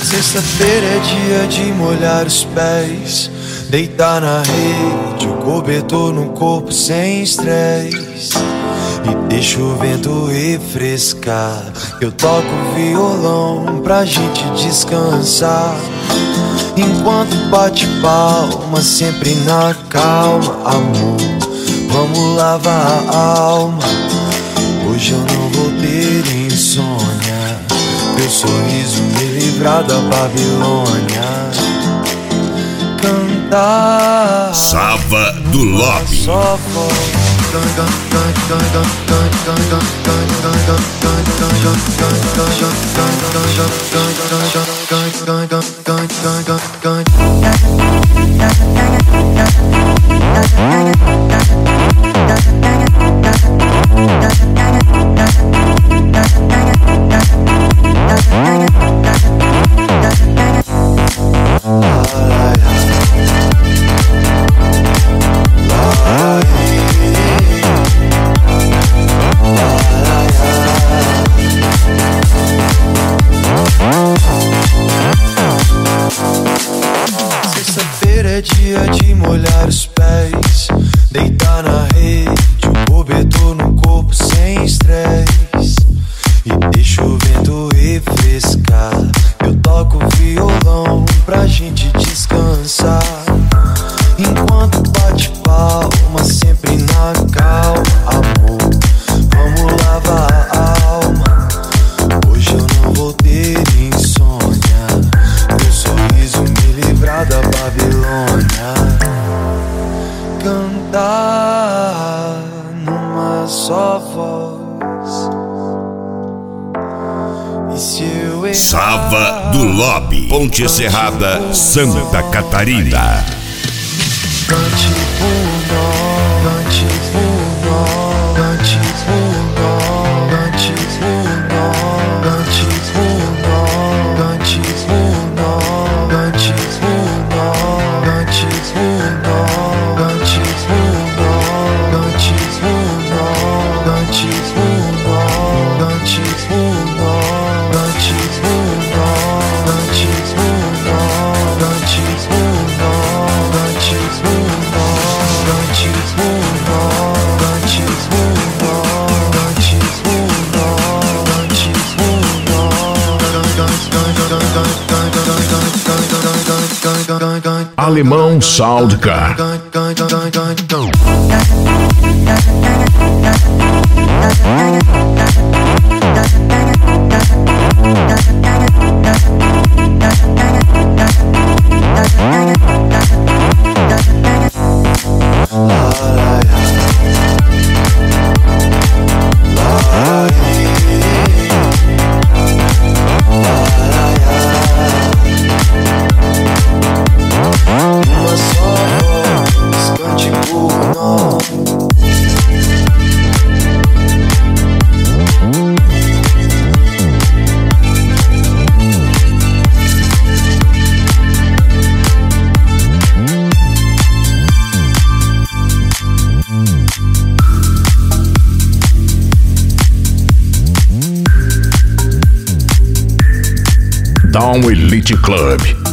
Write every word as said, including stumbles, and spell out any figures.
Sexta-feira é dia de molhar os pés, deitar na rede, o cobertor no corpo sem estresse. E deixa o vento refrescar. Eu toco violão pra gente descansar, enquanto bate palma, sempre na calma. Amor, vamos lavar a alma. Hoje eu não vou ter insônia, teu sorriso me livrar da Babilônia. Cantar Sava do Lobby. Só voz. Sexta-feira é dia de molhar os pés, deitar na rede, o cobertor no corpo sem estresse. E deixa o vento refrescar. Eu toco violão pra gente descansar, enquanto bate palma, sempre na calma. Amor, vamos lavar a alma. Hoje eu não vou ter insônia, teu sorriso me livrar da Babilônia. Cantar numa só voz. E se eu errar, Sava do Lobby, Ponte Serrada, Santa Catarina. Cante por nós, cante por nós, cante por nós, cante por nós, cante por nós, cante por nós, cante por nós, cante por nós, cante por nós, cante por nós, cante por nós, cante por nós, cante por nós, cante por nós, cante por nós, cante por Alemão Soundcar. Down Elite Club.